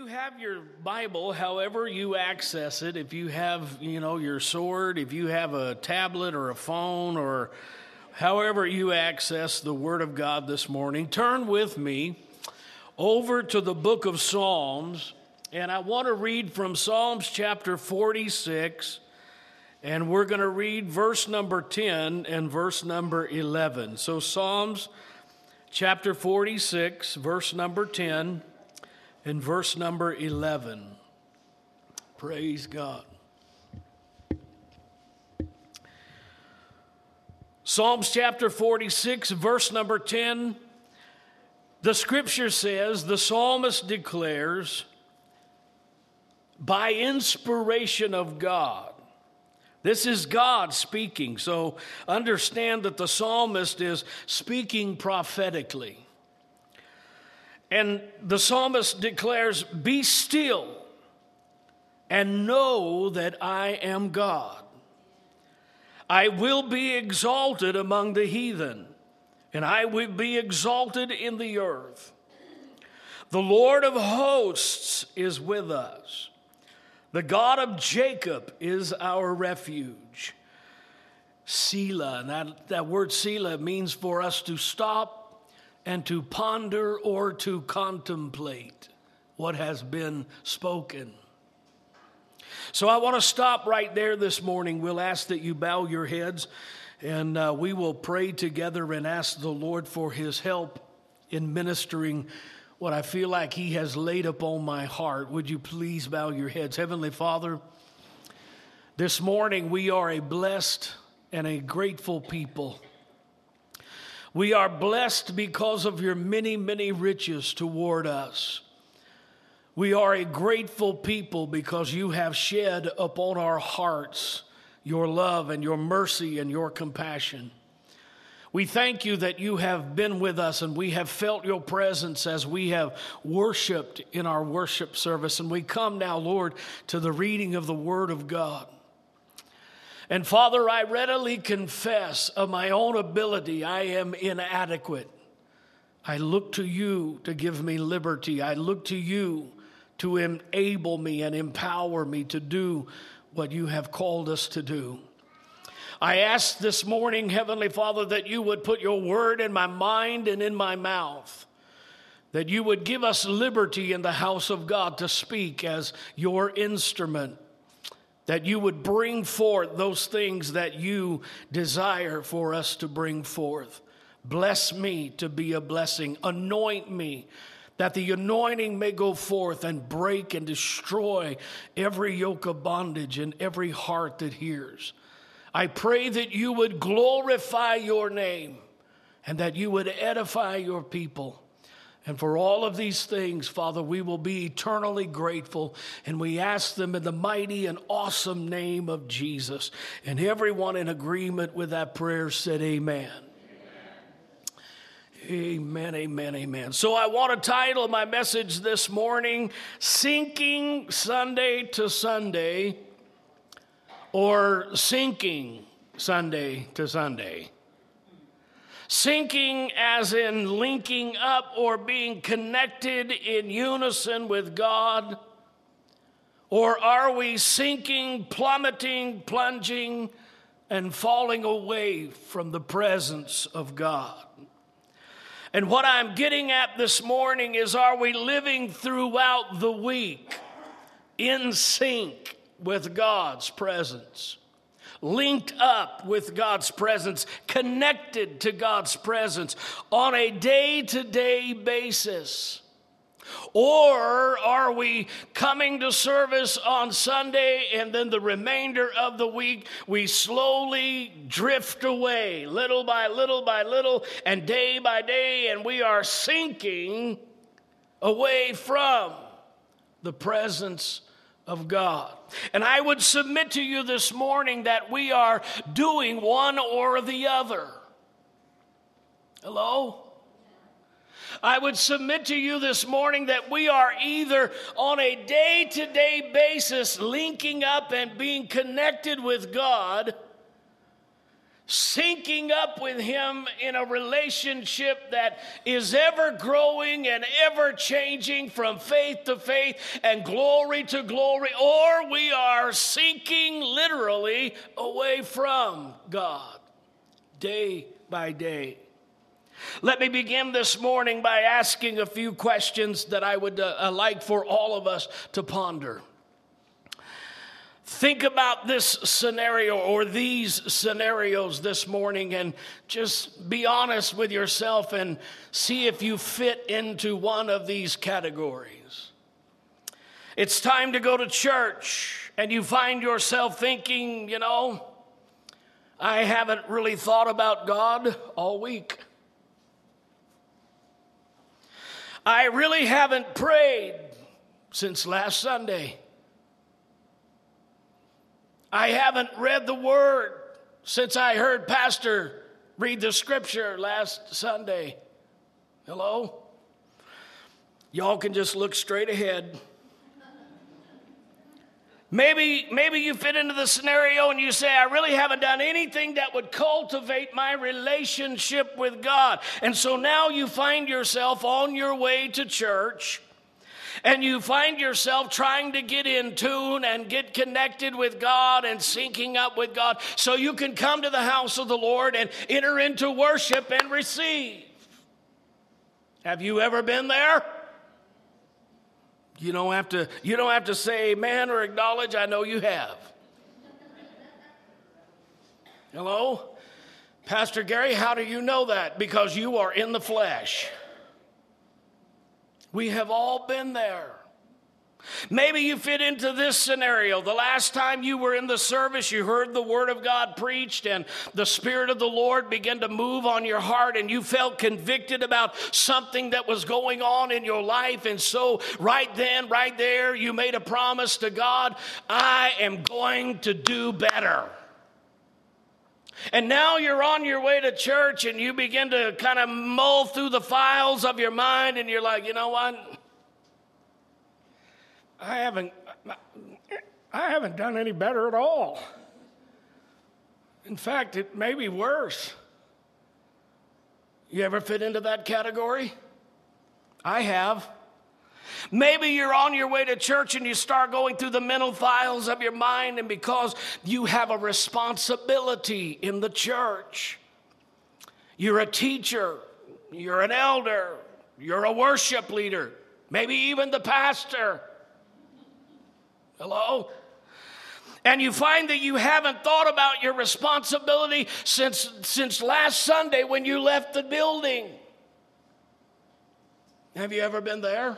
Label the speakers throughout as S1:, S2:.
S1: have your Bible, however you access it, if you have, your sword, if you have a tablet or a phone, or however you access the Word of God this morning, turn with me over to the book of Psalms, and I want to read from Psalms chapter 46, and we're going to read verse number 10 and verse number 11. So Psalms chapter 46, verse number 10, and verse number 11. Praise God. Psalms chapter 46, verse number 10. The scripture says, the psalmist declares, by inspiration of God. This is God speaking, so understand that the psalmist is speaking prophetically. And the psalmist declares, be still and know that I am God. I will be exalted among the heathen, and I will be exalted in the earth. The Lord of hosts is with us. The God of Jacob is our refuge. Selah, and that word Selah means for us to stop and to ponder or to contemplate what has been spoken. So I want to stop right there this morning. We'll ask that you bow your heads, and we will pray together and ask the Lord for his help in ministering what I feel like he has laid upon my heart. Would you please bow your heads? Heavenly Father, this morning we are a blessed and a grateful people. We are blessed because of your many, many riches toward us. We are a grateful people because you have shed upon our hearts your love and your mercy and your compassion. We thank you that you have been with us and we have felt your presence as we have worshiped in our worship service. And we come now, Lord, to the reading of the Word of God. And Father, I readily confess of my own ability I am inadequate. I look to you to give me liberty. I look to you to enable me and empower me to do what you have called us to do. I ask this morning, Heavenly Father, that you would put your word in my mind and in my mouth, that you would give us liberty in the house of God to speak as your instrument, that you would bring forth those things that you desire for us to bring forth. Bless me to be a blessing. Anoint me, that the anointing may go forth and break and destroy every yoke of bondage in every heart that hears. I pray that you would glorify your name and that you would edify your people. And for all of these things, Father, we will be eternally grateful, and we ask them in the mighty and awesome name of Jesus. And everyone in agreement with that prayer said amen. Amen, amen, amen. So I want to title my message this morning, Sinking Sunday to Sunday, or Sinking Sunday to Sunday. Sinking as in linking up or being connected in unison with God? Or are we sinking, plummeting, plunging, and falling away from the presence of God? And what I'm getting at this morning is, are we living throughout the week in sync with God's presence? Linked up with God's presence, connected to God's presence on a day-to-day basis? Or are we coming to service on Sunday and then the remainder of the week we slowly drift away little by little by little and day by day, and we are sinking away from the presence of God? And I would submit to you this morning that we are doing one or the other. Hello? I would submit to you this morning that we are either on a day-to-day basis linking up and being connected with God, syncing up with him in a relationship that is ever growing and ever changing from faith to faith and glory to glory, or we are sinking literally away from God day by day. Let me begin this morning by asking a few questions that I would like for all of us to ponder. Think about this scenario or these scenarios this morning and just be honest with yourself and see if you fit into one of these categories. It's time to go to church and you find yourself thinking, I haven't really thought about God all week. I really haven't prayed since last Sunday. I haven't read the Word since I heard Pastor read the Scripture last Sunday. Hello? Y'all can just look straight ahead. Maybe you fit into the scenario and you say, I really haven't done anything that would cultivate my relationship with God. And so now you find yourself on your way to church. And you find yourself trying to get in tune and get connected with God and syncing up with God so you can come to the house of the Lord and enter into worship and receive. Have you ever been there? You don't have to say amen or acknowledge. I know you have. Hello? Pastor Gary, how do you know that? Because you are in the flesh. We have all been there. Maybe you fit into this scenario. The last time you were in the service, you heard the Word of God preached and the Spirit of the Lord began to move on your heart and you felt convicted about something that was going on in your life. And so right then, right there, you made a promise to God, I am going to do better. And now you're on your way to church and you begin to kind of mull through the files of your mind and you're like, you know what? I haven't done any better at all. In fact, it may be worse. You ever fit into that category? I have. Maybe you're on your way to church and you start going through the mental files of your mind, and because you have a responsibility in the church, you're a teacher, you're an elder, you're a worship leader, maybe even the pastor. Hello? And you find that you haven't thought about your responsibility since last Sunday when you left the building. Have you ever been there?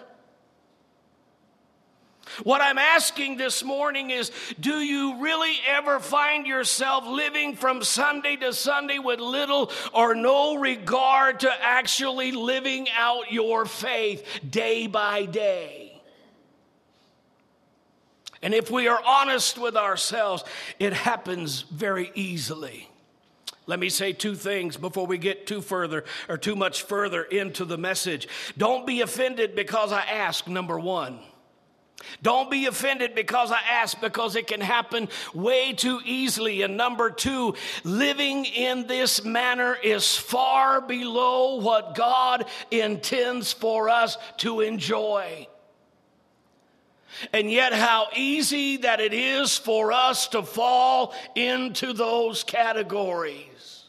S1: What I'm asking this morning is, do you really ever find yourself living from Sunday to Sunday with little or no regard to actually living out your faith day by day? And if we are honest with ourselves, it happens very easily. Let me say two things before we get too much further into the message. Don't be offended because I ask, number one. Don't be offended because I ask, because it can happen way too easily. And number two, living in this manner is far below what God intends for us to enjoy. And yet how easy that it is for us to fall into those categories.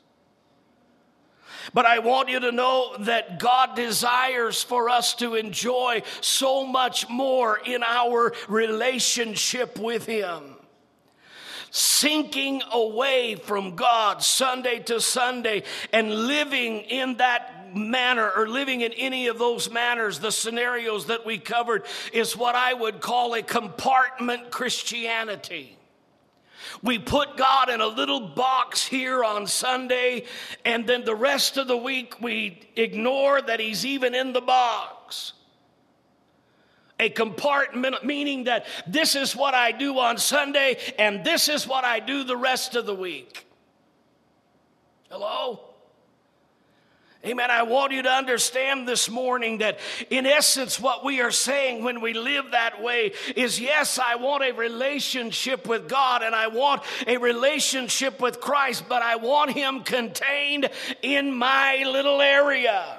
S1: But I want you to know that God desires for us to enjoy so much more in our relationship with Him. Sinking away from God Sunday to Sunday and living in that manner, or living in any of those manners, the scenarios that we covered, is what I would call a compartment Christianity. We put God in a little box here on Sunday, and then the rest of the week we ignore that He's even in the box. A compartment, meaning that this is what I do on Sunday, and this is what I do the rest of the week. Hello? Amen. I want you to understand this morning that in essence what we are saying when we live that way is, yes, I want a relationship with God and I want a relationship with Christ, but I want him contained in my little area.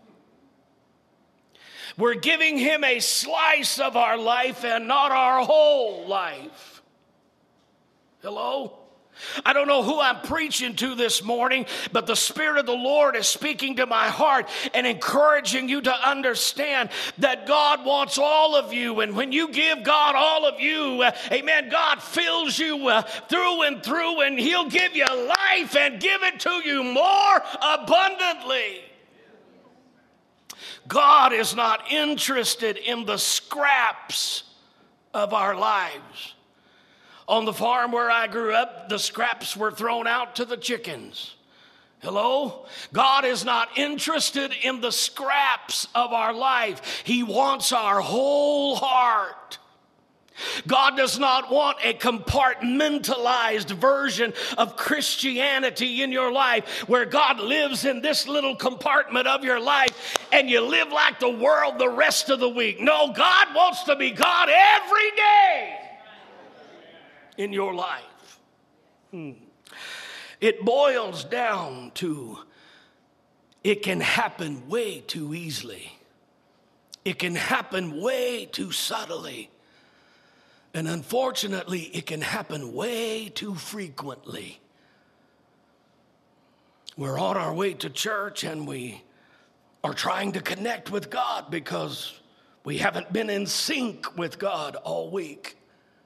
S1: We're giving him a slice of our life and not our whole life. Hello? I don't know who I'm preaching to this morning, but the Spirit of the Lord is speaking to my heart and encouraging you to understand that God wants all of you. And when you give God all of you, amen, God fills you through and through, and he'll give you life and give it to you more abundantly. God is not interested in the scraps of our lives. On the farm where I grew up, the scraps were thrown out to the chickens. Hello? God is not interested in the scraps of our life. He wants our whole heart. God does not want a compartmentalized version of Christianity in your life where God lives in this little compartment of your life and you live like the world the rest of the week. No, God wants to be God every day in your life. It boils down to it can happen way too easily. It can happen way too subtly. And unfortunately, it can happen way too frequently. We're on our way to church and we are trying to connect with God because we haven't been in sync with God all week.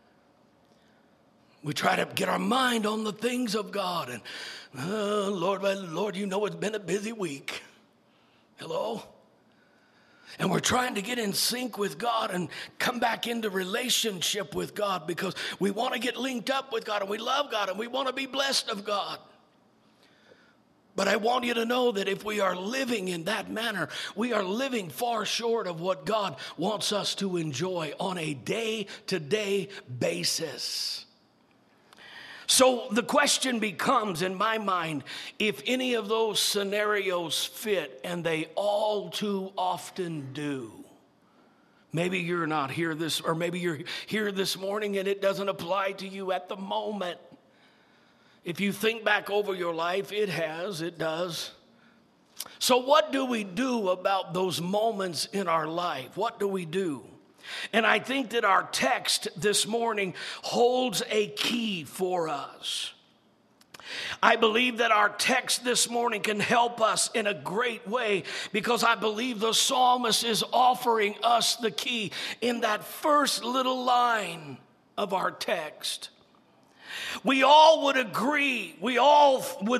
S1: We try to get our mind on the things of God. And, Lord, you know it's been a busy week. Hello? And we're trying to get in sync with God and come back into relationship with God because we want to get linked up with God and we love God and we want to be blessed of God. But I want you to know that if we are living in that manner, we are living far short of what God wants us to enjoy on a day-to-day basis. So the question becomes, in my mind, if any of those scenarios fit, and they all too often do. Maybe you're not here or maybe you're here this morning and it doesn't apply to you at the moment. If you think back over your life, it does. So what do we do about those moments in our life? What do we do? And I think that our text this morning holds a key for us. I believe that our text this morning can help us in a great way because I believe the psalmist is offering us the key in that first little line of our text. We all would agree, we all would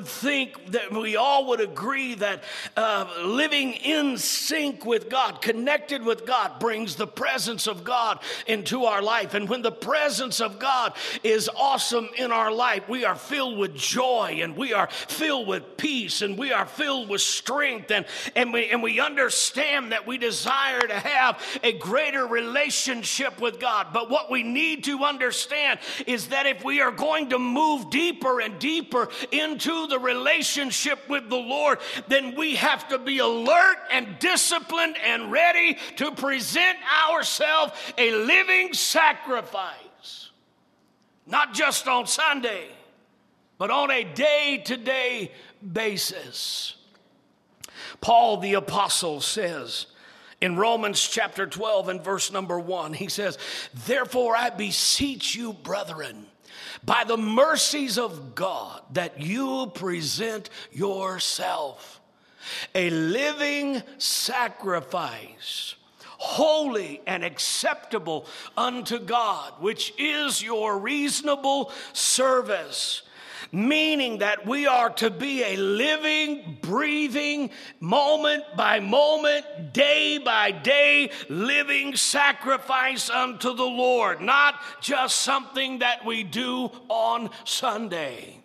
S1: agree that living in sync with God, connected with God, brings the presence of God into our life. And when the presence of God is awesome in our life, we are filled with joy and we are filled with peace and we are filled with strength. And we understand that we desire to have a greater relationship with God. But what we need to understand is that if we are going to move deeper and deeper into the relationship with the Lord, then we have to be alert and disciplined and ready to present ourselves a living sacrifice. Not just on Sunday, but on a day-to-day basis. Paul the apostle says in Romans chapter 12 and verse number 1, he says, "Therefore I beseech you, brethren, by the mercies of God, that you present yourself a living sacrifice, holy and acceptable unto God, which is your reasonable service." Meaning that we are to be a living, breathing, moment by moment, day by day, living sacrifice unto the Lord. Not just something that we do on Sunday.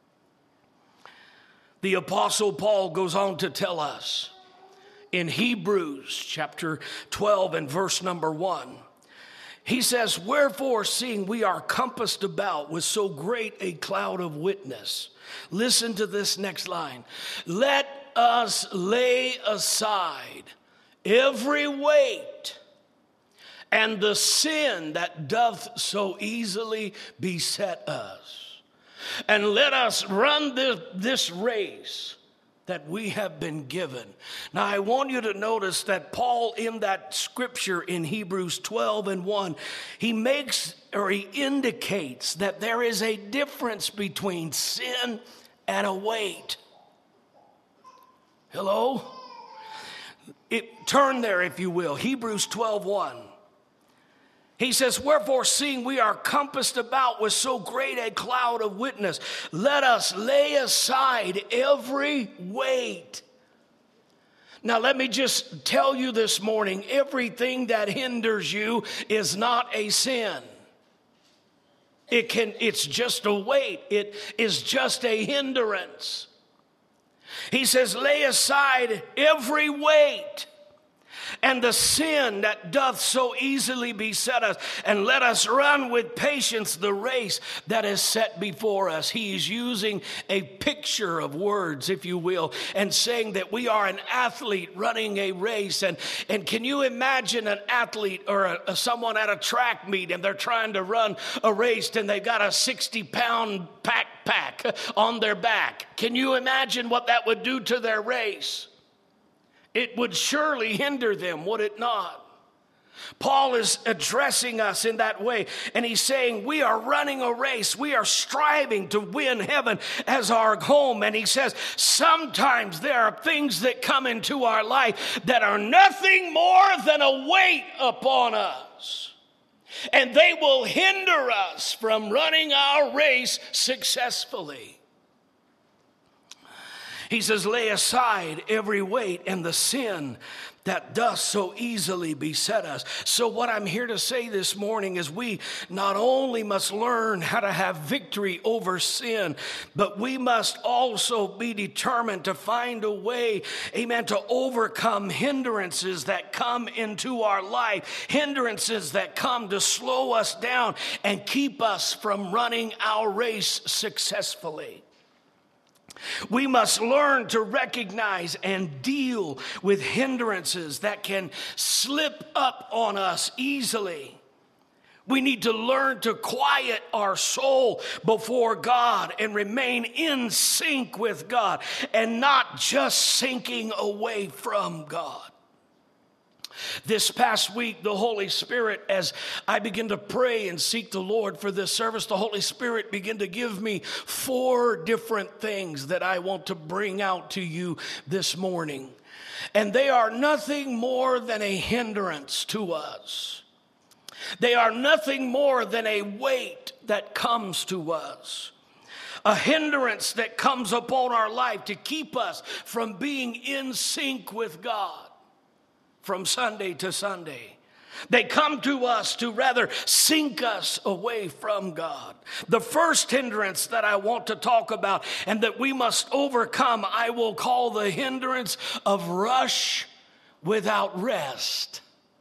S1: The Apostle Paul goes on to tell us in Hebrews chapter 12 and verse number 1. He says, "Wherefore, seeing we are compassed about with so great a cloud of witness." Listen to this next line. "Let us lay aside every weight and the sin that doth so easily beset us. And let us run this race that we have been given. Now, I want you to notice that Paul, in that scripture in Hebrews 12:1, he indicates that there is a difference between sin and a weight. Hello? Turn there, if you will. Hebrews 12:1. He says, wherefore, seeing we are compassed about with so great a cloud of witness, let us lay aside every weight. Now, let me just tell you this morning, everything that hinders you is not a sin. It's just a weight. It is just a hindrance. He says, lay aside every weight and the sin that doth so easily beset us, and let us run with patience the race that is set before us. He is using a picture of words, if you will, and saying that we are an athlete running a race. And can you imagine an athlete or someone at a track meet, and they're trying to run a race, and they've got a 60-pound backpack on their back? Can you imagine what that would do to their race? It would surely hinder them, would it not? Paul is addressing us in that way, and he's saying we are running a race. We are striving to win heaven as our home. And he says sometimes there are things that come into our life that are nothing more than a weight upon us, and they will hinder us from running our race successfully. He says, lay aside every weight and the sin that does so easily beset us. So what I'm here to say this morning is we not only must learn how to have victory over sin, but we must also be determined to find a way, amen, to overcome hindrances that come into our life, hindrances that come to slow us down and keep us from running our race successfully. We must learn to recognize and deal with hindrances that can slip up on us easily. We need to learn to quiet our soul before God and remain in sync with God and not just sinking away from God. This past week, the Holy Spirit, as I begin to pray and seek the Lord for this service, the Holy Spirit began to give me 4 different things that I want to bring out to you this morning. And they are nothing more than a hindrance to us. They are nothing more than a weight that comes to us. A hindrance that comes upon our life to keep us from being in sync with God. From Sunday to Sunday, they come to us to rather sink us away from God. The first hindrance that I want to talk about and that we must overcome, I will call the hindrance of rush without rest.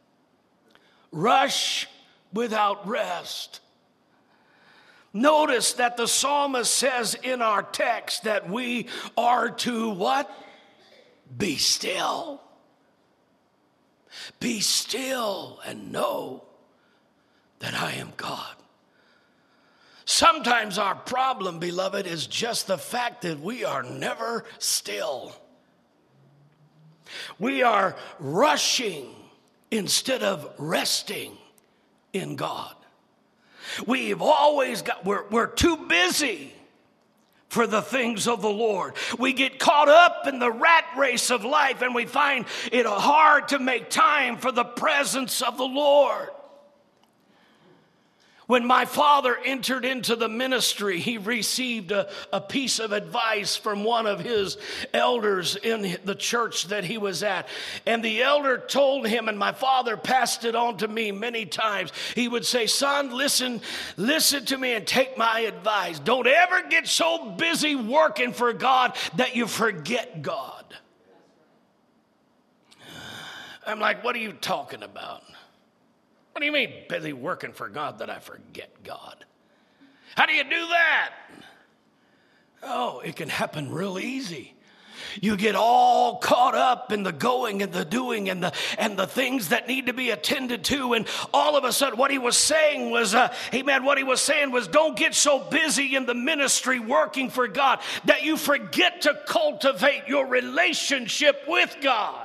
S1: Rush without rest. Notice that the psalmist says in our text that we are to what? Be still. Be still and know that I am God. Sometimes our problem, beloved, is just the fact that we are never still. We are rushing instead of resting in God. We've always we're too busy for the things of the Lord. We get caught up in the rat race of life, and we find it hard to make time for the presence of the Lord. When my father entered into the ministry, he received a piece of advice from one of his elders in the church that he was at. And the elder told him, and my father passed it on to me many times. He would say, son, listen to me and take my advice. Don't ever get so busy working for God that you forget God. I'm like, what are you talking about? What do you mean, busy working for God that I forget God? How do you do that? Oh, it can happen real easy. You get all caught up in the going and the doing and the things that need to be attended to. And all of a sudden what he was saying was, what he was saying was, don't get so busy in the ministry working for God that you forget to cultivate your relationship with God.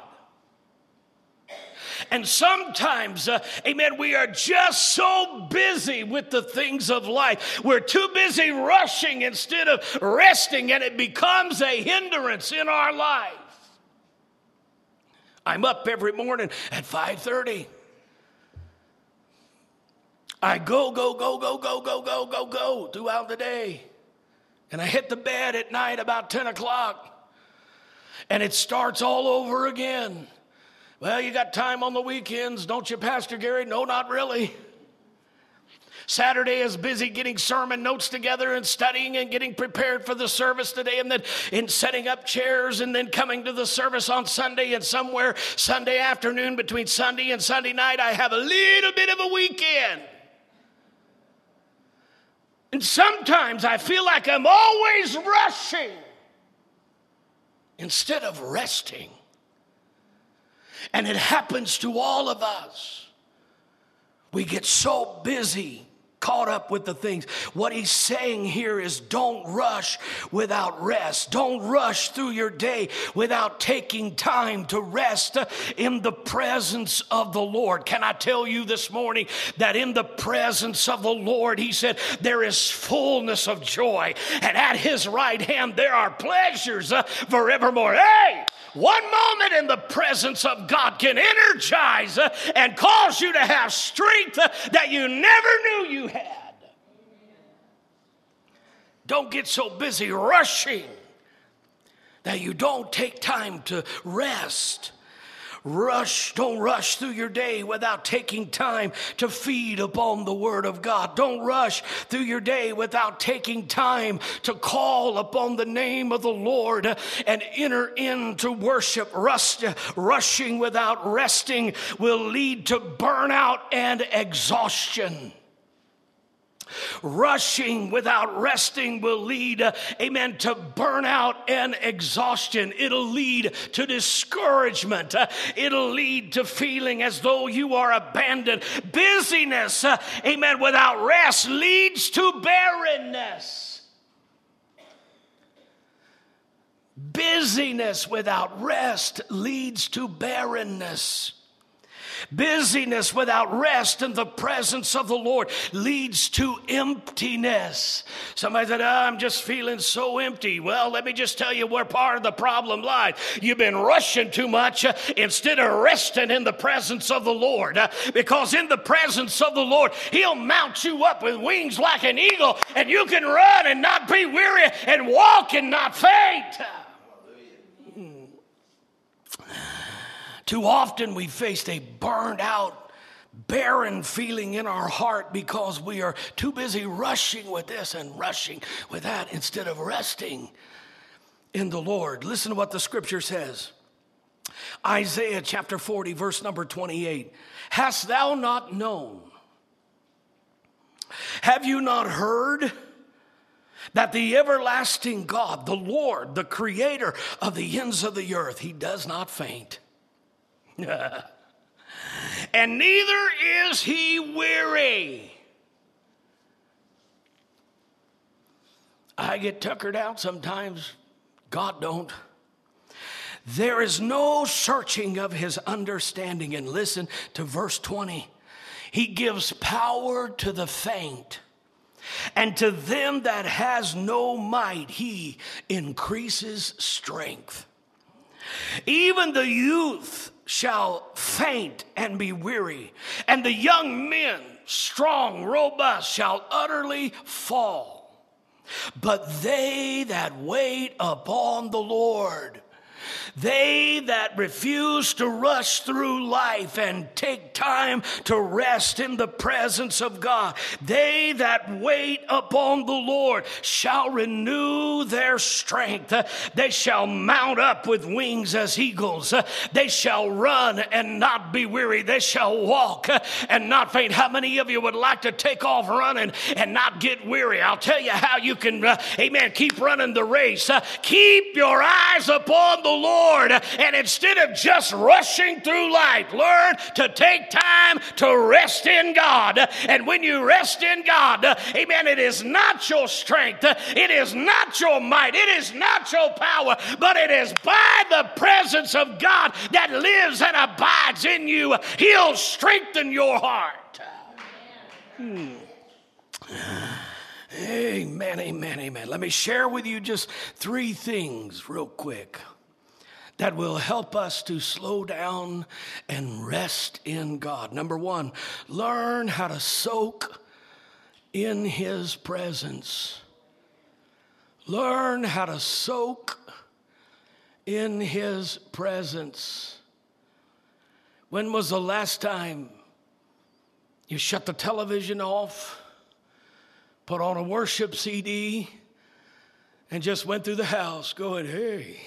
S1: And sometimes, we are just so busy with the things of life. We're too busy rushing instead of resting, and it becomes a hindrance in our life. I'm up every morning at 5:30. I go throughout the day. And I hit the bed at night about 10 o'clock. And it starts all over again. Well, you got time on the weekends, don't you, Pastor Gary? No, not really. Saturday is busy getting sermon notes together and studying and getting prepared for the service today, and then in setting up chairs and then coming to the service on Sunday, and somewhere Sunday afternoon between Sunday and Sunday night, I have a little bit of a weekend. And sometimes I feel like I'm always rushing instead of resting. And it happens to all of us. We get so busy, caught up with the things. What he's saying here is don't rush without rest. Don't rush through your day without taking time to rest in the presence of the Lord. Can I tell you this morning that in the presence of the Lord, he said, there is fullness of joy. And at his right hand, there are pleasures forevermore. Hey! One moment in the presence of God can energize and cause you to have strength that you never knew you had. Don't get so busy rushing that you don't take time to rest. Don't rush through your day without taking time to feed upon the Word of God. Don't rush through your day without taking time to call upon the name of the Lord and enter into worship. Rushing without resting will lead to burnout and exhaustion. Rushing without resting will lead, to burnout and exhaustion. It'll lead to discouragement. It'll lead to feeling as though you are abandoned. Busyness, without rest leads to barrenness. Busyness without rest leads to barrenness. Busyness without rest in the presence of the Lord leads to emptiness. Somebody said, I'm just feeling so empty. Well, let me just tell you where part of the problem lies. You've been rushing too much instead of resting in the presence of the Lord. Because in the presence of the Lord, he'll mount you up with wings like an eagle, and you can run and not be weary and walk and not faint. Too often we faced a burned out, barren feeling in our heart because we are too busy rushing with this and rushing with that instead of resting in the Lord. Listen to what the scripture says. Isaiah chapter 40, verse number 28. Hast thou not known? Have you not heard? That the everlasting God, the Lord, the creator of the ends of the earth, he does not faint. And neither is he weary. I get tuckered out sometimes. God don't. There is no searching of his understanding. And listen to verse 20. He gives power to the faint, and to them that has no might, he increases strength. Even the youth shall faint and be weary, and the young men, strong, robust, shall utterly fall. But they that wait upon the Lord They that refuse to rush through life and take time to rest in the presence of God, they that wait upon the Lord shall renew their strength. They shall mount up with wings as eagles. They shall run and not be weary. They shall walk and not faint. How many of you would like to take off running and not get weary? I'll tell you how you can, amen, keep running the race. Keep your eyes upon the Lord, and instead of just rushing through life, learn to take time to rest in God. And when you rest in God, amen, it is not your strength, it is not your might, it is not your power, but it is by the presence of God that lives and abides in you. He'll strengthen your heart. Amen, amen, amen. Let me share with you just 3 things real quick that will help us to slow down and rest in God. Number 1, learn how to soak in His presence. Learn how to soak in His presence. When was the last time you shut the television off, put on a worship CD, and just went through the house going, hey,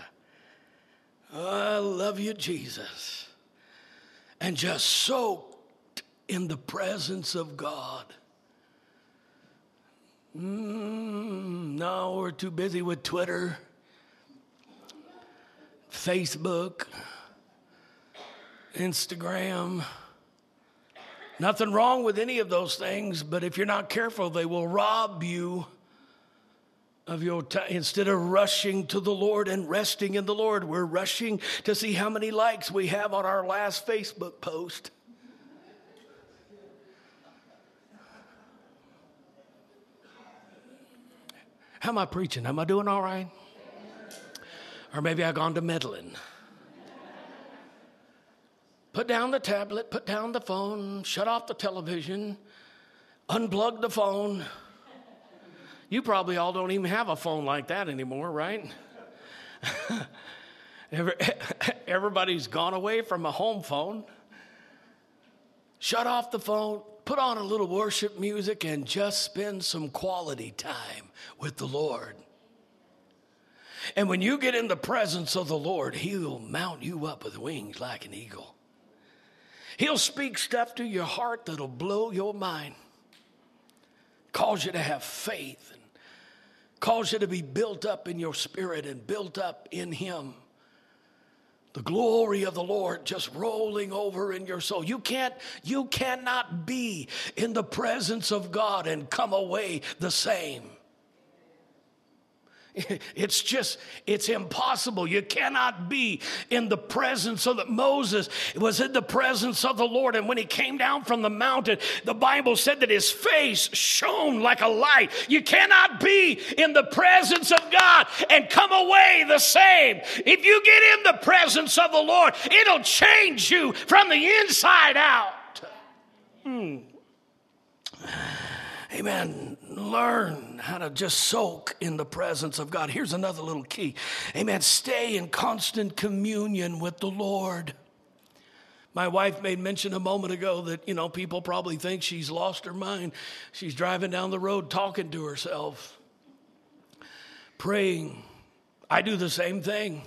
S1: I love you, Jesus, and just soaked in the presence of God? No, we're too busy with Twitter, Facebook, Instagram. Nothing wrong with any of those things, but if you're not careful, they will rob you of your time. Instead of rushing to the Lord and resting in the Lord, we're rushing to see how many likes we have on our last Facebook post. How am I preaching? Am I doing all right? Or maybe I've gone to meddling. Put down the tablet, put down the phone, shut off the television, unplug the phone. You probably all don't even have a phone like that anymore, right? Everybody's gone away from a home phone. Shut off the phone, put on a little worship music, and just spend some quality time with the Lord. And when you get in the presence of the Lord, He'll mount you up with wings like an eagle. He'll speak stuff to your heart that'll blow your mind, cause you to have faith, and cause you to be built up in your spirit and built up in Him. The glory of the Lord just rolling over in your soul. You cannot be in the presence of God and come away the same. It's impossible. You cannot be in the presence of Moses was in the presence of the Lord. And when he came down from the mountain, the Bible said that his face shone like a light. You cannot be in the presence of God and come away the same. If you get in the presence of the Lord, it'll change you from the inside out. Amen. Learn how to just soak in the presence of God. Here's another little key. Amen. Stay in constant communion with the Lord. My wife made mention a moment ago that, people probably think she's lost her mind. She's driving down the road talking to herself, praying. I do the same thing.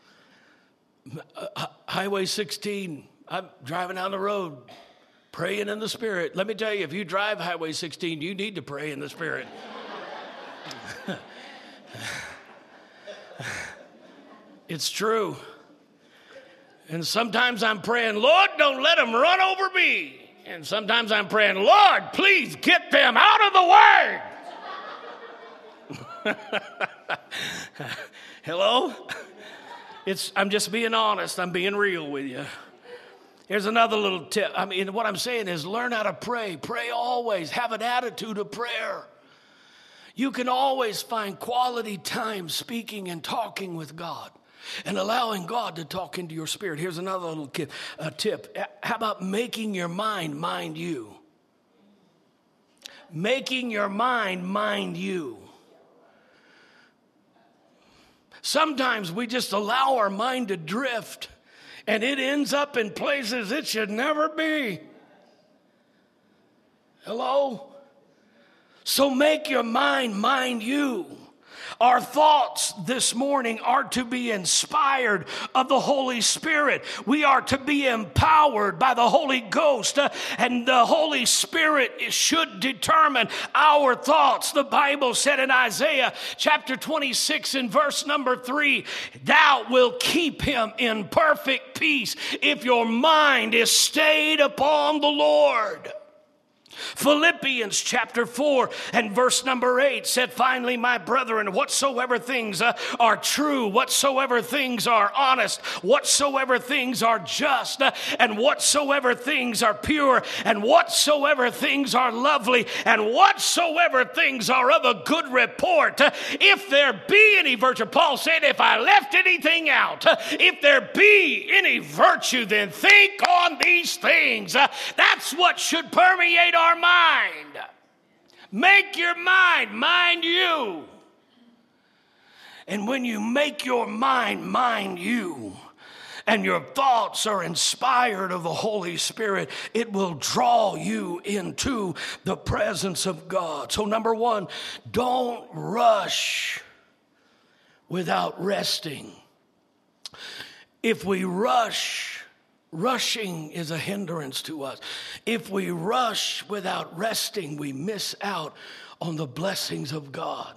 S1: Highway 16, I'm driving down the road, praying in the Spirit. Let me tell you, if you drive Highway 16, you need to pray in the Spirit. It's true. And sometimes I'm praying, Lord, don't let them run over me. And sometimes I'm praying, Lord, please get them out of the way. Hello? I'm just being honest. I'm being real with you. Here's another little tip. What I'm saying is learn how to pray. Pray always. Have an attitude of prayer. You can always find quality time speaking and talking with God and allowing God to talk into your spirit. Here's another little tip. How about making your mind you? Making your mind you. Sometimes we just allow our mind to drift, and it ends up in places it should never be. Hello? So make your mind you. Our thoughts this morning are to be inspired of the Holy Spirit. We are to be empowered by the Holy Ghost, and the Holy Spirit should determine our thoughts. The Bible said in Isaiah chapter 26 and verse number 3, thou wilt keep him in perfect peace if your mind is stayed upon the Lord. Philippians chapter 4 and verse number 8 said, finally, my brethren, whatsoever things are true, whatsoever things are honest, whatsoever things are just, and whatsoever things are pure, and whatsoever things are lovely, and whatsoever things are of a good report, if there be any virtue, Paul said, if I left anything out, if there be any virtue, then think on these things. That's what should permeate our mind. Make your mind you. And when you make your mind you, and your thoughts are inspired of the Holy Spirit, it will draw you into the presence of God. So number one, don't rush without resting. If we rushing is a hindrance to us. If we rush without resting, we miss out on the blessings of God.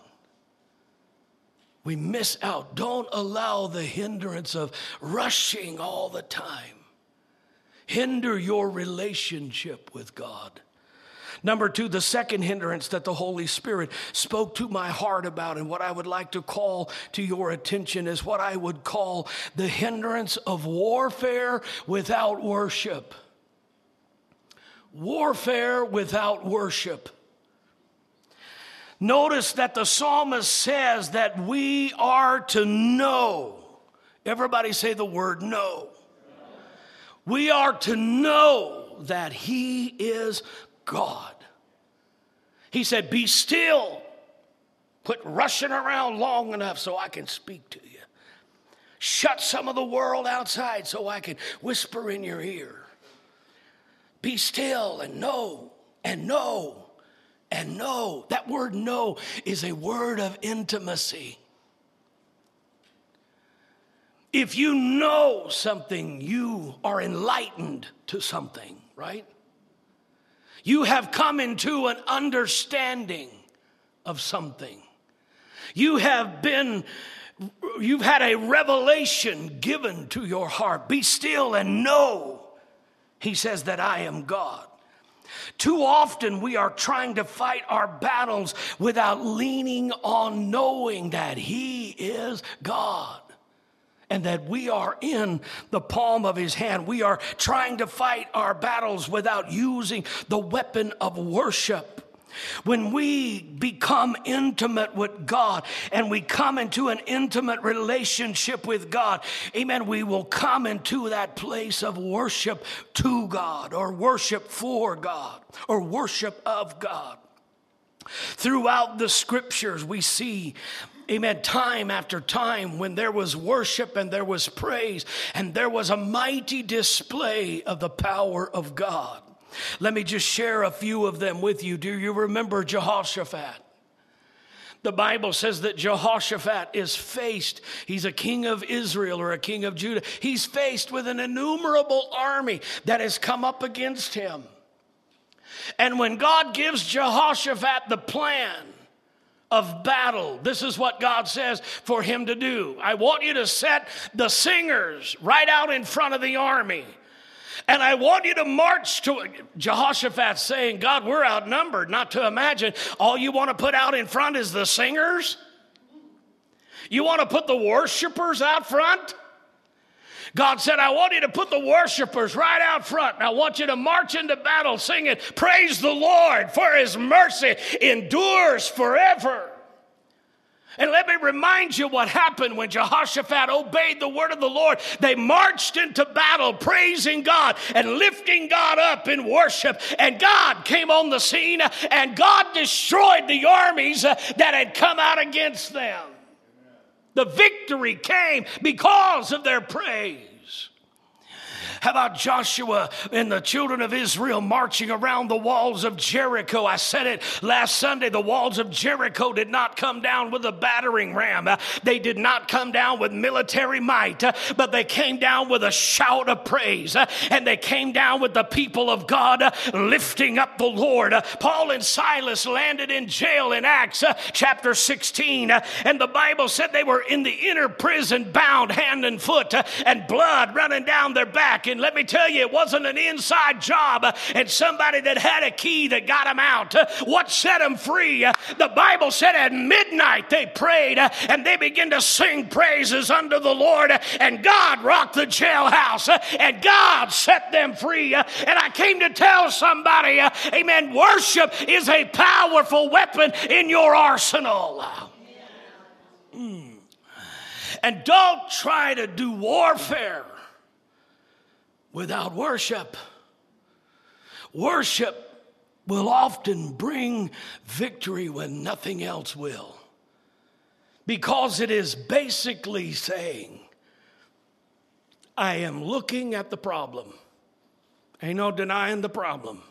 S1: We miss out. Don't allow the hindrance of rushing all the time hinder your relationship with God. Number two, the second hindrance that the Holy Spirit spoke to my heart about, and what I would like to call to your attention, is what I would call the hindrance of warfare without worship. Warfare without worship. Notice that the psalmist says that we are to know. Everybody say the word know. We are to know that He is God. He said, be still. Quit rushing around long enough so I can speak to you. Shut some of the world outside so I can whisper in your ear. Be still and know and know and know. That word know is a word of intimacy. If you know something, you are enlightened to something, right? You have come into an understanding of something. You've had a revelation given to your heart. Be still and know, He says, that I am God. Too often we are trying to fight our battles without leaning on knowing that He is God. And that we are in the palm of His hand. We are trying to fight our battles without using the weapon of worship. When we become intimate with God and we come into an intimate relationship with God, amen, we will come into that place of worship to God, or worship for God, or worship of God. Throughout the scriptures we see, amen, time after time when there was worship and there was praise and there was a mighty display of the power of God. Let me just share a few of them with you. Do you remember Jehoshaphat? The Bible says that Jehoshaphat is faced, he's a king of Israel or a king of Judah. He's faced with an innumerable army that has come up against him. And when God gives Jehoshaphat the plan of battle, this is what God says for him to do. I want you to set the singers right out in front of the army. And I want you to march to it. Jehoshaphat saying, God, we're outnumbered, not to imagine. All you want to put out in front is the singers? You want to put the worshipers out front? God said, I want you to put the worshipers right out front. And I want you to march into battle singing, praise the Lord, for His mercy endures forever. And let me remind you what happened when Jehoshaphat obeyed the word of the Lord. They marched into battle praising God and lifting God up in worship. And God came on the scene and God destroyed the armies that had come out against them. The victory came because of their praise. How about Joshua and the children of Israel marching around the walls of Jericho? I said it last Sunday. The walls of Jericho did not come down with a battering ram. They did not come down with military might, but they came down with a shout of praise. And they came down with the people of God lifting up the Lord. Paul and Silas landed in jail in Acts chapter 16. And the Bible said they were in the inner prison, bound hand and foot, and blood running down their back. And let me tell you, it wasn't an inside job and somebody that had a key that got them out. What set them free? The Bible said at midnight they prayed and they began to sing praises unto the Lord, and God rocked the jailhouse and God set them free. And I came to tell somebody, amen, worship is a powerful weapon in your arsenal. And don't try to do warfare without worship. Worship will often bring victory when nothing else will, because it is basically saying, I am looking at the problem. Ain't no denying the problem,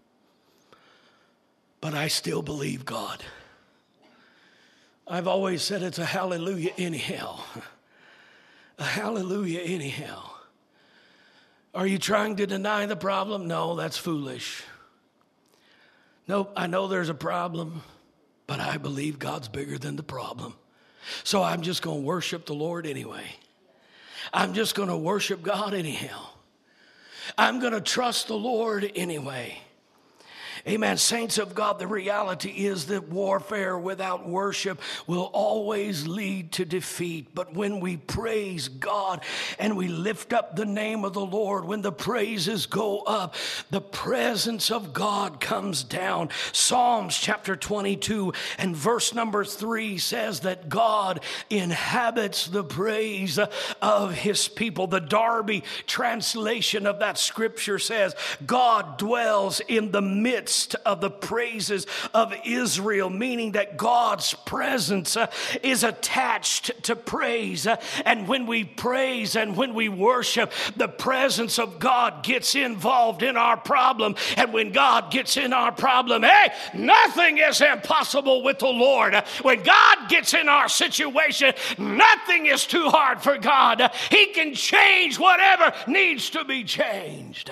S1: but I still believe God. I've always said it's a hallelujah anyhow. A hallelujah anyhow. Are you trying to deny the problem? No, that's foolish. Nope, I know there's a problem, but I believe God's bigger than the problem. So I'm just going to worship the Lord anyway. I'm just going to worship God anyhow. I'm going to trust the Lord anyway. Amen. Saints of God, the reality is that warfare without worship will always lead to defeat. But when we praise God and we lift up the name of the Lord, when the praises go up, the presence of God comes down. Psalms chapter 22 and verse number 3 says that God inhabits the praise of his people. The Darby translation of that scripture says, God dwells in the midst of the praises of Israel, meaning that God's presence is attached to praise. And when we praise and when we worship, the presence of God gets involved in our problem. And when God gets in our problem, hey, nothing is impossible with the Lord. When God gets in our situation, nothing is too hard for God. He can change whatever needs to be changed.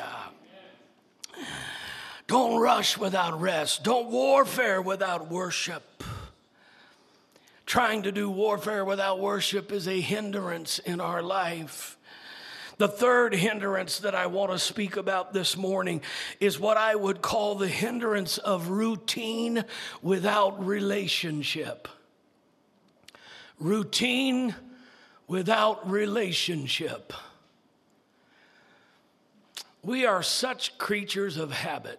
S1: Don't rush without rest. Don't warfare without worship. Trying to do warfare without worship is a hindrance in our life. The third hindrance that I want to speak about this morning is what I would call the hindrance of routine without relationship. Routine without relationship. We are such creatures of habit.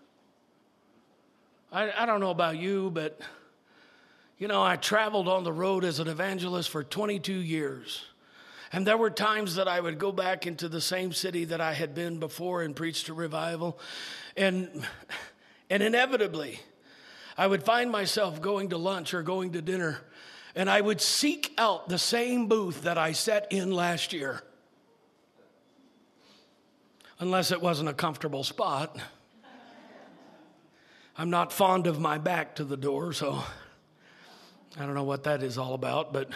S1: I don't know about you, but, I traveled on the road as an evangelist for 22 years. And there were times that I would go back into the same city that I had been before and preach to revival. And inevitably, I would find myself going to lunch or going to dinner, and I would seek out the same booth that I sat in last year. Unless it wasn't a comfortable spot. I'm not fond of my back to the door, so I don't know what that is all about, but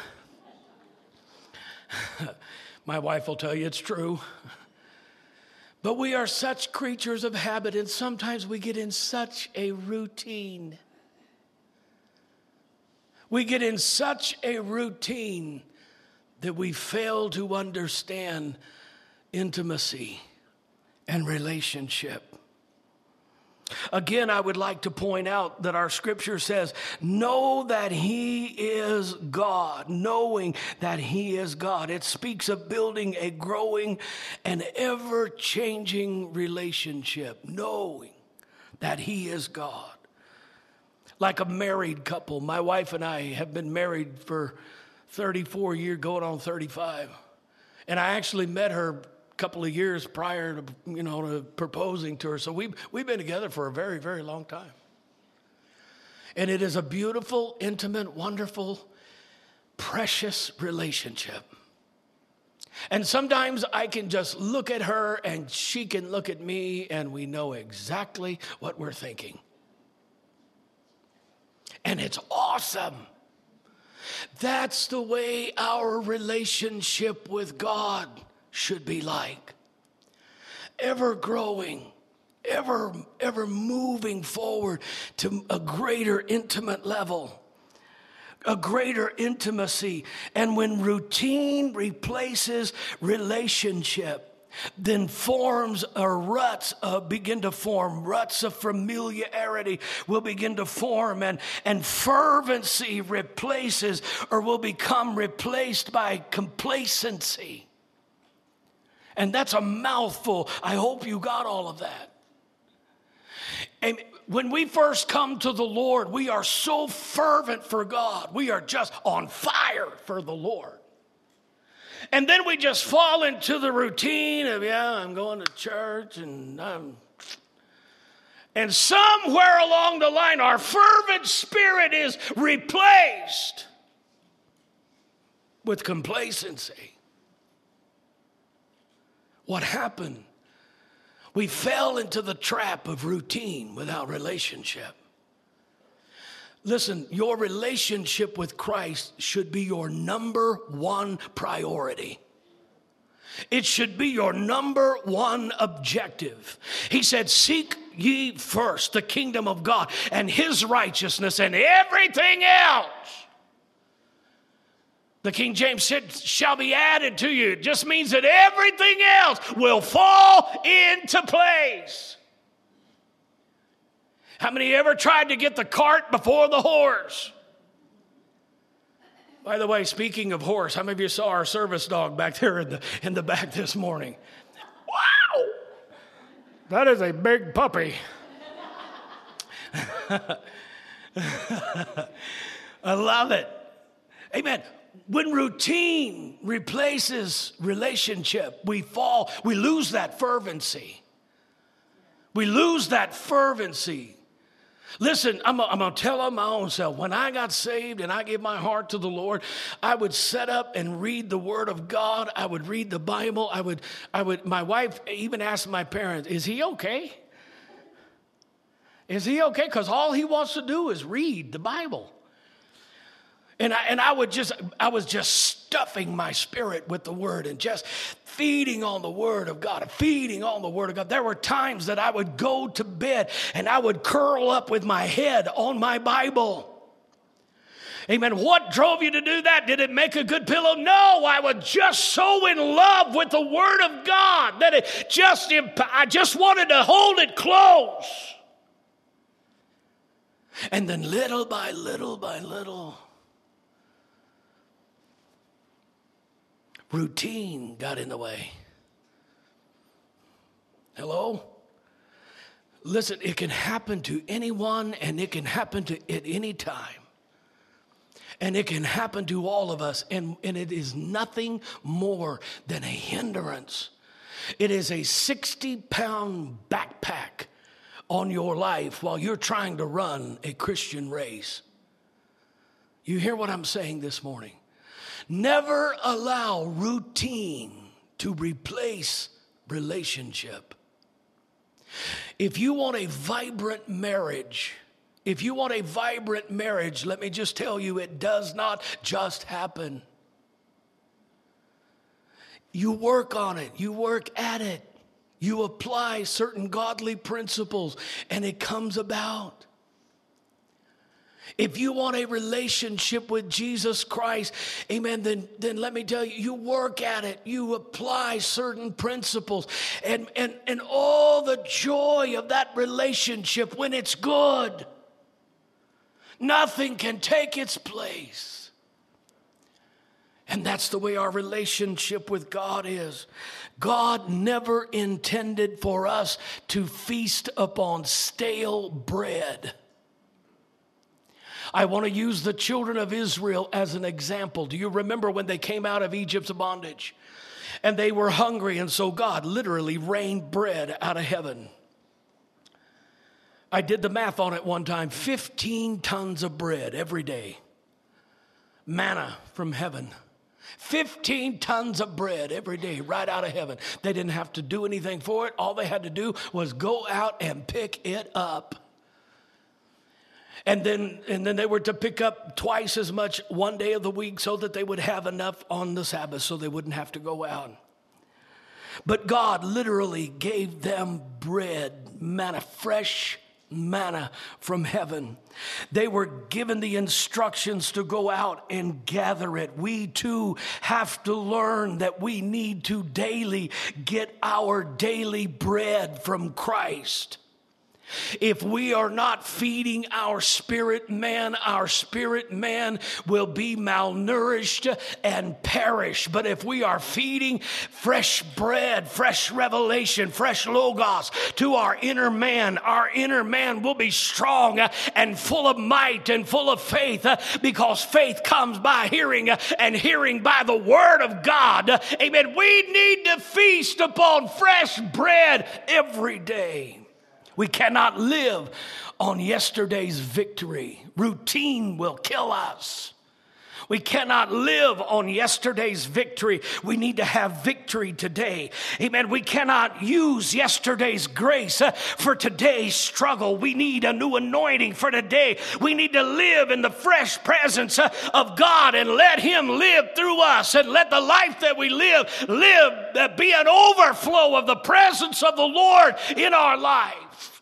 S1: my wife will tell you it's true. But we are such creatures of habit, and sometimes we get in such a routine. We get in such a routine that we fail to understand intimacy and relationship. Again, I would like to point out that our scripture says, know that he is God, knowing that he is God. It speaks of building a growing and ever-changing relationship, knowing that he is God. Like a married couple, my wife and I have been married for 34 years, going on 35. And I actually met her couple of years prior to, to proposing to her. So we've been together for a very, very long time. And it is a beautiful, intimate, wonderful, precious relationship. And sometimes I can just look at her and she can look at me and we know exactly what we're thinking. And it's awesome. That's the way our relationship with God should be like. Ever growing, ever moving forward to a greater intimate level, a greater intimacy. And when routine replaces relationship, then forms or ruts begin to form. Ruts of familiarity will begin to form, and fervency replaces or will become replaced by complacency. And that's a mouthful. I hope you got all of that. And when we first come to the Lord, we are so fervent for God. We are just on fire for the Lord. And then we just fall into the routine of, I'm going to church and somewhere along the line, our fervent spirit is replaced with complacency. What happened? We fell into the trap of routine without relationship. Listen, your relationship with Christ should be your number one priority. It should be your number one objective. He said, seek ye first the kingdom of God and his righteousness, and everything else, the King James said, shall be added to you. It just means that everything else will fall into place. How many ever tried to get the cart before the horse? By the way, speaking of horse, how many of you saw our service dog back there in the back this morning? Wow! That is a big puppy. I love it. Amen. When routine replaces relationship, we lose that fervency. We lose that fervency. Listen, I'm going to tell on my own self. When I got saved and I gave my heart to the Lord, I would set up and read the Word of God. I would read the Bible. My wife even asked my parents, is he okay? Is he okay? Because all he wants to do is read the Bible. And I was just stuffing my spirit with the Word and just feeding on the Word of God, feeding on the Word of God. There were times that I would go to bed and I would curl up with my head on my Bible. Amen. What drove you to do that? Did it make a good pillow? No, I was just so in love with the Word of God that I just wanted to hold it close. And then little by little, routine got in the way. Hello? Listen, it can happen to anyone, and it can happen at any time. And it can happen to all of us, and it is nothing more than a hindrance. It is a 60-pound backpack on your life while you're trying to run a Christian race. You hear what I'm saying this morning? Never allow routine to replace relationship. If you want a vibrant marriage, let me just tell you, it does not just happen. You work on it. You work at it. You apply certain godly principles, and it comes about. If you want a relationship with Jesus Christ, amen, then let me tell you, you work at it. You apply certain principles. And all the joy of that relationship when it's good, nothing can take its place. And that's the way our relationship with God is. God never intended for us to feast upon stale bread. I want to use the children of Israel as an example. Do you remember when they came out of Egypt's bondage? And they were hungry, and so God literally rained bread out of heaven. I did the math on it one time, 15 tons of bread every day. manna from heaven. 15 tons of bread every day right out of heaven. They didn't have to do anything for it. All they had to do was go out and pick it up. And then they were to pick up twice as much one day of the week so that they would have enough on the Sabbath so they wouldn't have to go out. But God literally gave them bread, manna, fresh manna from heaven. They were given the instructions to go out and gather it. We too have to learn that we need to daily get our daily bread from Christ. If we are not feeding our spirit man will be malnourished and perish. But if we are feeding fresh bread, fresh revelation, fresh logos to our inner man will be strong and full of might and full of faith, because faith comes by hearing and hearing by the word of God. Amen. We need to feast upon fresh bread every day. We cannot live on yesterday's victory. Routine will kill us. We cannot live on yesterday's victory. We need to have victory today. Amen. We cannot use yesterday's grace for today's struggle. We need a new anointing for today. We need to live in the fresh presence of God and let Him live through us, and let the life that we live be an overflow of the presence of the Lord in our life.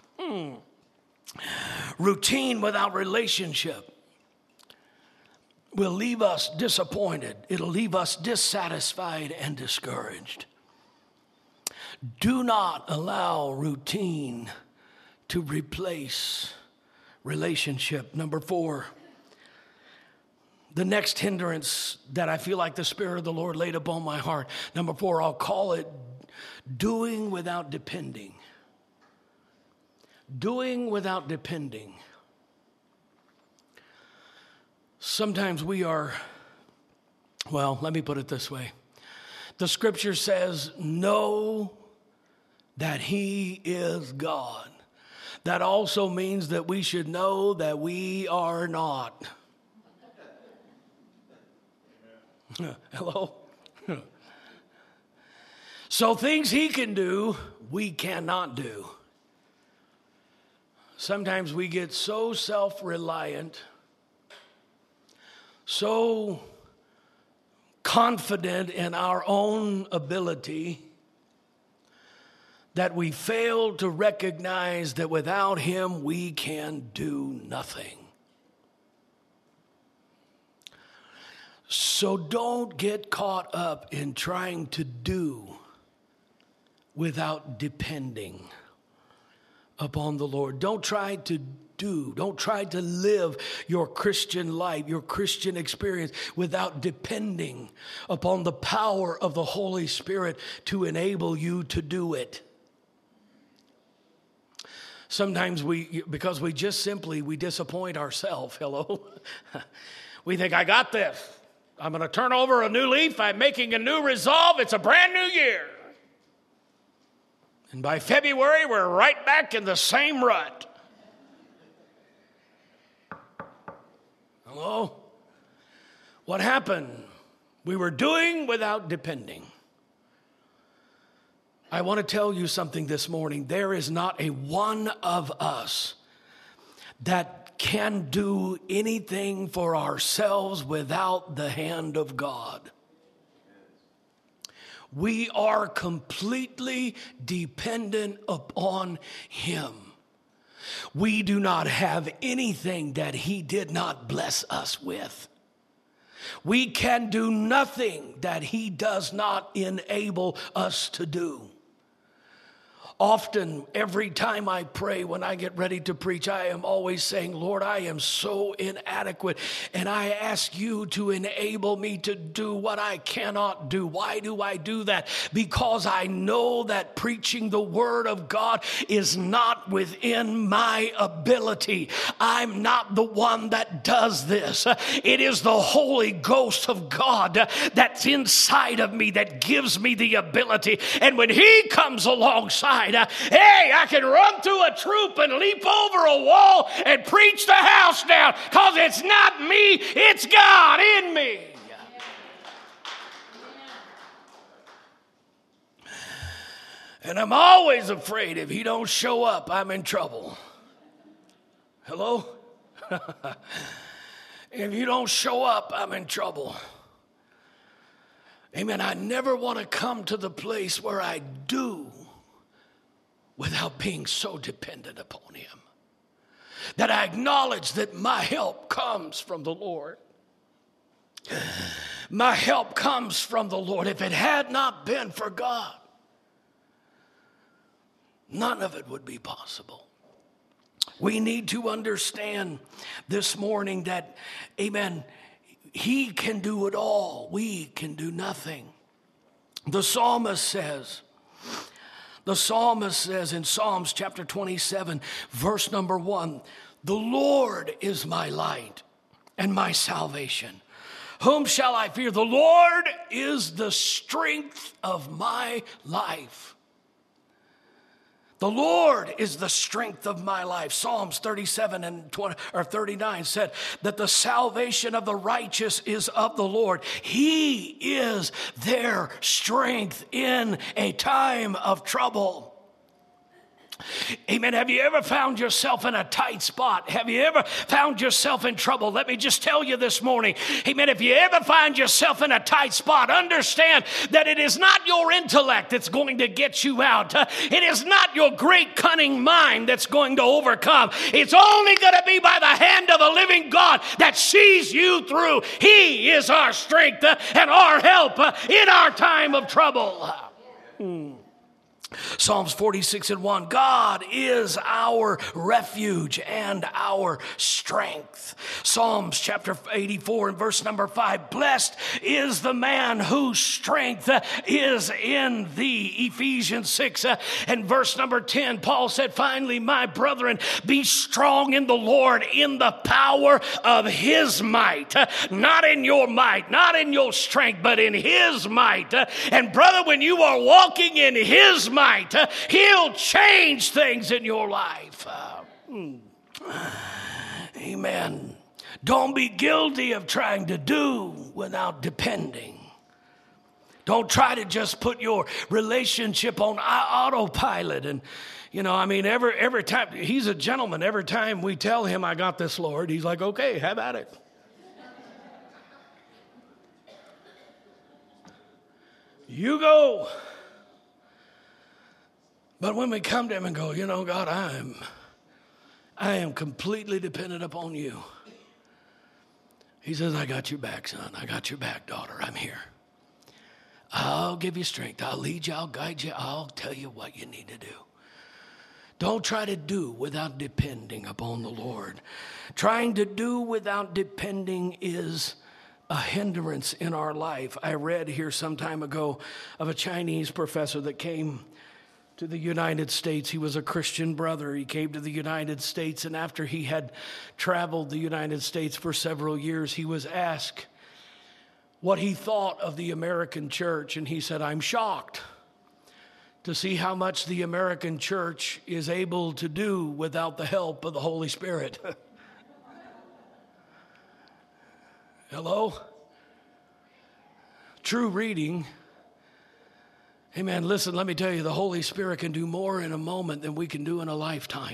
S1: Routine without relationship will leave us disappointed. It'll leave us dissatisfied and discouraged. Do not allow routine to replace relationship. Number 4, the next hindrance that I feel like the Spirit of the Lord laid upon my heart. Number 4, I'll call it doing without depending. Doing without depending. Sometimes we are, well, let me put it this way. The scripture says, know that He is God. That also means that we should know that we are not. Hello? So things He can do, we cannot do. Sometimes we get so self-reliant, so confident in our own ability that we fail to recognize that without Him we can do nothing. So don't get caught up in trying to do without depending upon the Lord. Don't try to live your Christian life, your Christian experience without depending upon the power of the Holy Spirit to enable you to do it. Sometimes because we disappoint ourselves. Hello? We think, I got this. I'm going to turn over a new leaf. I'm making a new resolve. It's a brand new year. And by February, we're right back in the same rut. Hello? What happened? We were doing without depending. I want to tell you something this morning. There is not a one of us that can do anything for ourselves without the hand of God. We are completely dependent upon Him. We do not have anything that He did not bless us with. We can do nothing that He does not enable us to do. Often, every time I pray, when I get ready to preach, I am always saying, Lord, I am so inadequate, and I ask you to enable me to do what I cannot do. Why do I do that? Because I know that preaching the Word of God is not within my ability. I'm not the one that does this. It is the Holy Ghost of God that's inside of me that gives me the ability. And when He comes alongside, tonight. Hey, I can run through a troop and leap over a wall and preach the house down because it's not me, it's God in me. And I'm always afraid if he don't show up, I'm in trouble. Hello? If you don't show up, I'm in trouble. Amen. I never want to come to the place where I do without being so dependent upon him. That I acknowledge that my help comes from the Lord. My help comes from the Lord. If it had not been for God, none of it would be possible. We need to understand this morning that, amen, he can do it all. We can do nothing. The psalmist says in Psalms chapter 27, verse number 1, the Lord is my light and my salvation. Whom shall I fear? The Lord is the strength of my life. The Lord is the strength of my life. Psalms 37 and 39 said that the salvation of the righteous is of the Lord. He is their strength in a time of trouble. Amen. Have you ever found yourself in a tight spot? Have you ever found yourself in trouble? Let me just tell you this morning. Amen. If you ever find yourself in a tight spot, understand that it is not your intellect that's going to get you out. It is not your great cunning mind that's going to overcome. It's only going to be by the hand of the living God that sees you through. He is our strength and our help in our time of trouble. Psalms 46 and 1, God is our refuge and our strength. Psalms chapter 84 and verse number 5, blessed is the man whose strength is in thee. Ephesians 6 and verse number 10, Paul said, finally, my brethren, be strong in the Lord in the power of his might. Not in your might, not in your strength, but in his might. And brother, when you are walking in his might, he'll change things in your life. Amen. Don't be guilty of trying to do without depending. Don't try to just put your relationship on autopilot. And, you know, I mean, every time, he's a gentleman. Every time we tell him, I got this, Lord, he's like, okay, have at it. You go. But when we come to him and go, you know, God, I am completely dependent upon you. He says, I got your back, son. I got your back, daughter. I'm here. I'll give you strength. I'll lead you. I'll guide you. I'll tell you what you need to do. Don't try to do without depending upon the Lord. Trying to do without depending is a hindrance in our life. I read here some time ago of a Chinese professor that came to the United States. He was a Christian brother. He came to the United States, and after he had traveled the United States for several years, he was asked what he thought of the American church, and he said, I'm shocked to see how much the American church is able to do without the help of the Holy Spirit. Hello? True reading. Amen. Listen, let me tell you, the Holy Spirit can do more in a moment than we can do in a lifetime.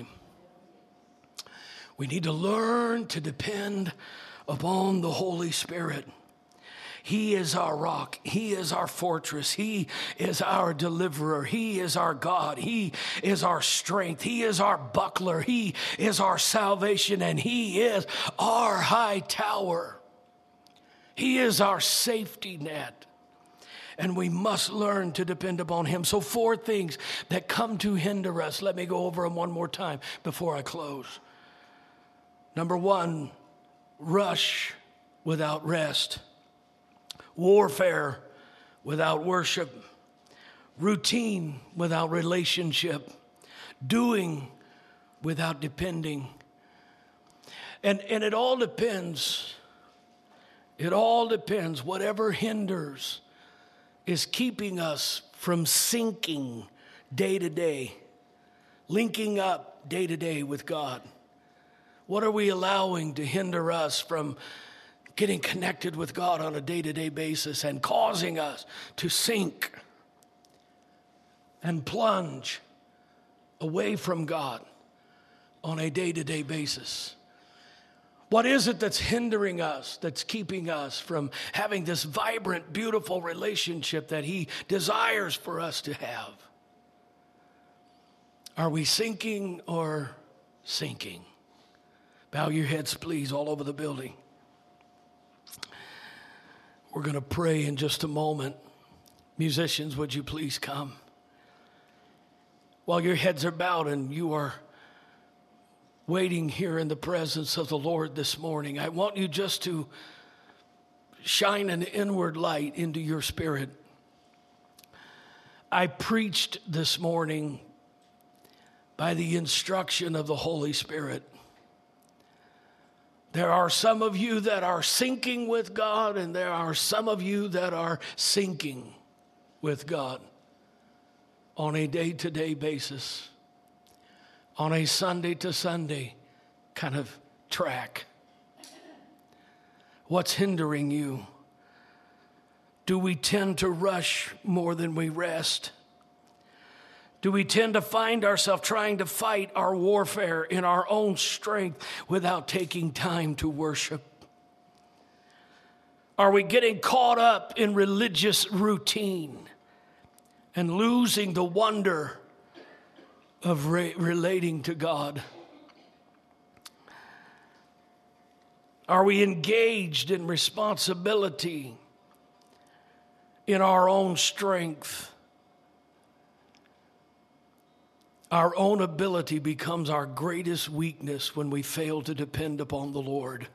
S1: We need to learn to depend upon the Holy Spirit. He is our rock. He is our fortress. He is our deliverer. He is our God. He is our strength. He is our buckler. He is our salvation, and he is our high tower. He is our safety net. And we must learn to depend upon him. So 4 things that come to hinder us. Let me go over them one more time before I close. Number 1, rush without rest. Warfare without worship. Routine without relationship. Doing without depending. And it all depends. It all depends. Whatever hinders is keeping us from sinking day to day linking up day to day with God? What are we allowing to hinder us from getting connected with God on a day-to-day basis and causing us to sink and plunge away from God on a day-to-day basis? What is it that's hindering us, that's keeping us from having this vibrant, beautiful relationship that He desires for us to have? Are we sinking or sinking? Bow your heads, please, all over the building. We're going to pray in just a moment. Musicians, would you please come? While your heads are bowed and you are waiting here in the presence of the Lord this morning, I want you just to shine an inward light into your spirit. I preached this morning by the instruction of the Holy Spirit. There are some of you that are sinking with God, and there are some of you that are sinking with God on a day-to-day basis, on a Sunday-to-Sunday kind of track. What's hindering you? Do we tend to rush more than we rest? Do we tend to find ourselves trying to fight our warfare in our own strength without taking time to worship? Are we getting caught up in religious routine and losing the wonder of relating to God? Are we engaged in responsibility in our own strength? Our own ability becomes our greatest weakness when we fail to depend upon the Lord.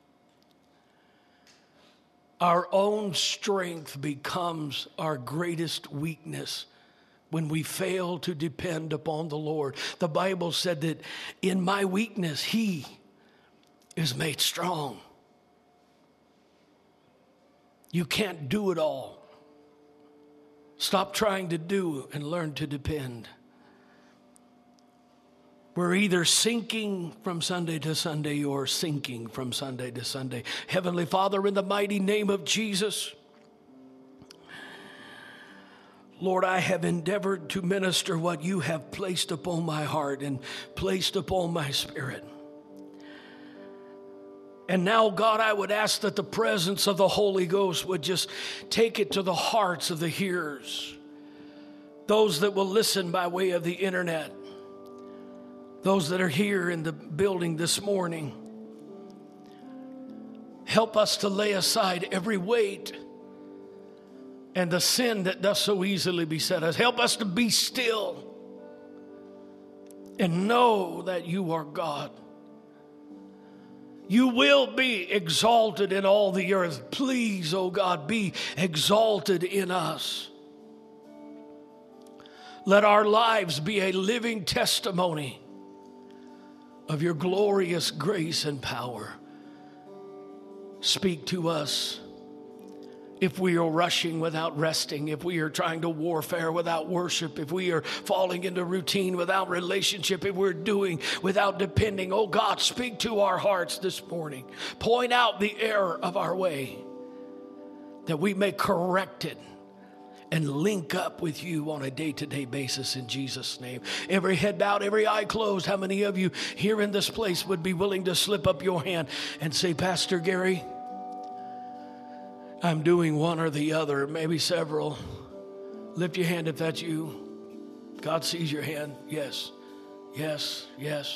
S1: Our own strength becomes our greatest weakness when we fail to depend upon the Lord. The Bible said that in my weakness, He is made strong. You can't do it all. Stop trying to do and learn to depend. We're either sinking from Sunday to Sunday or sinking from Sunday to Sunday. Heavenly Father, in the mighty name of Jesus, Lord, I have endeavored to minister what you have placed upon my heart and placed upon my spirit. And now, God, I would ask that the presence of the Holy Ghost would just take it to the hearts of the hearers, those that will listen by way of the internet, those that are here in the building this morning. Help us to lay aside every weight and the sin that does so easily beset us. Help us to be still and know that you are God. You will be exalted in all the earth. Please, oh God, be exalted in us. Let our lives be a living testimony of your glorious grace and power. Speak to us. If we are rushing without resting, if we are trying to warfare without worship, if we are falling into routine without relationship, if we're doing without depending, oh God, speak to our hearts this morning. Point out the error of our way that we may correct it and link up with you on a day-to-day basis in Jesus' name. Every head bowed, every eye closed. How many of you here in this place would be willing to slip up your hand and say, Pastor Gary, I'm doing one or the other, maybe several. Lift your hand if that's you. God sees your hand. Yes, yes, yes.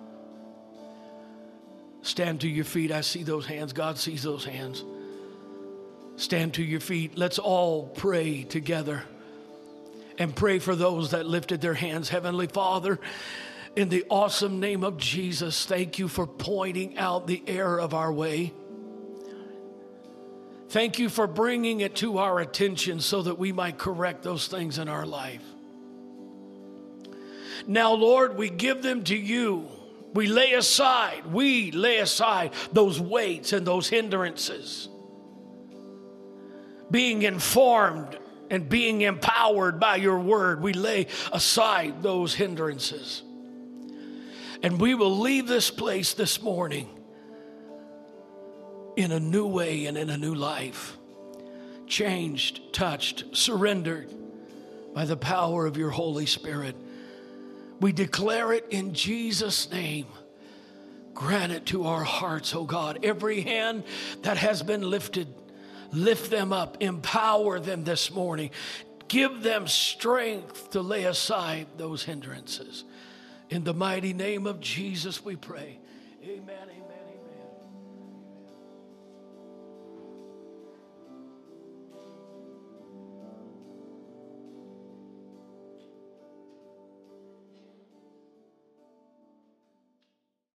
S1: Stand to your feet. I see those hands. God sees those hands. Stand to your feet. Let's all pray together and pray for those that lifted their hands. Heavenly Father, in the awesome name of Jesus, thank you for pointing out the error of our way. Thank you for bringing it to our attention so that we might correct those things in our life. Now, Lord, we give them to you. We lay aside those weights and those hindrances. Being informed and being empowered by your word, we lay aside those hindrances. And we will leave this place this morning in a new way and in a new life. Changed, touched, surrendered by the power of your Holy Spirit. We declare it in Jesus' name. Grant it to our hearts, oh God. Every hand that has been lifted, lift them up, empower them this morning. Give them strength to lay aside those hindrances. In the mighty name of Jesus we pray. Amen. Amen.